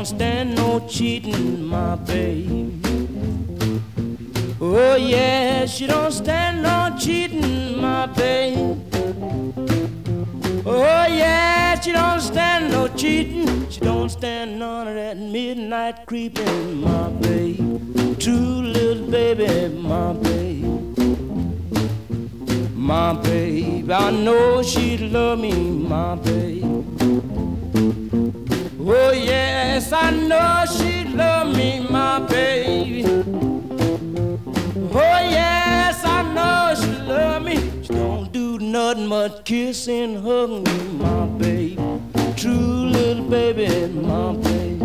don't stand no cheating, my babe. Oh yeah, she don't stand no cheating, my babe. Oh yeah, she don't stand no cheating. She don't stand none of that midnight creeping, my babe. True little baby, my babe. My babe, I know she'd love me, my babe. Oh yes, I know she'd love me, my baby. Oh yes, I know she love me. She don't do nothing but kiss and hug me, my baby. True little baby, my baby.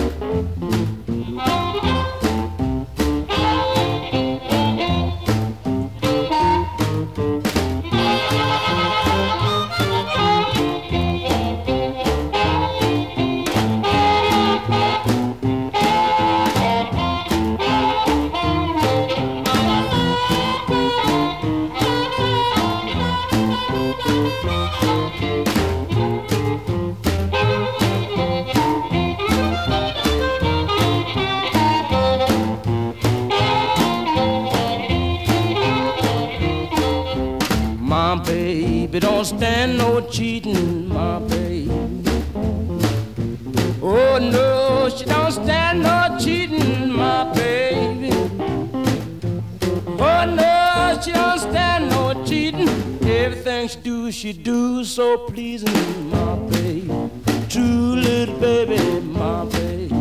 My baby don't stand no cheating, my baby. Oh no, she don't stand no cheating, my baby. Oh no, she don't stand no cheating. Everything she do so pleasing, my baby. True little baby, my baby.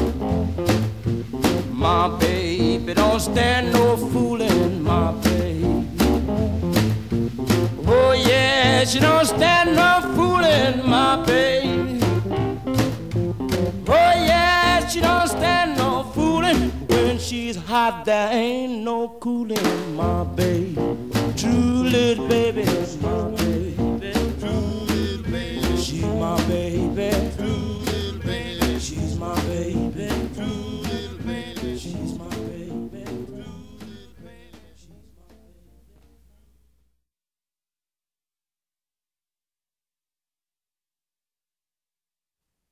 My baby don't stand no fooling, my baby. Oh yeah, she don't stand no fooling, my baby. Oh yeah, she don't stand no fooling. When she's hot, there ain't no cooling, my baby. True little baby.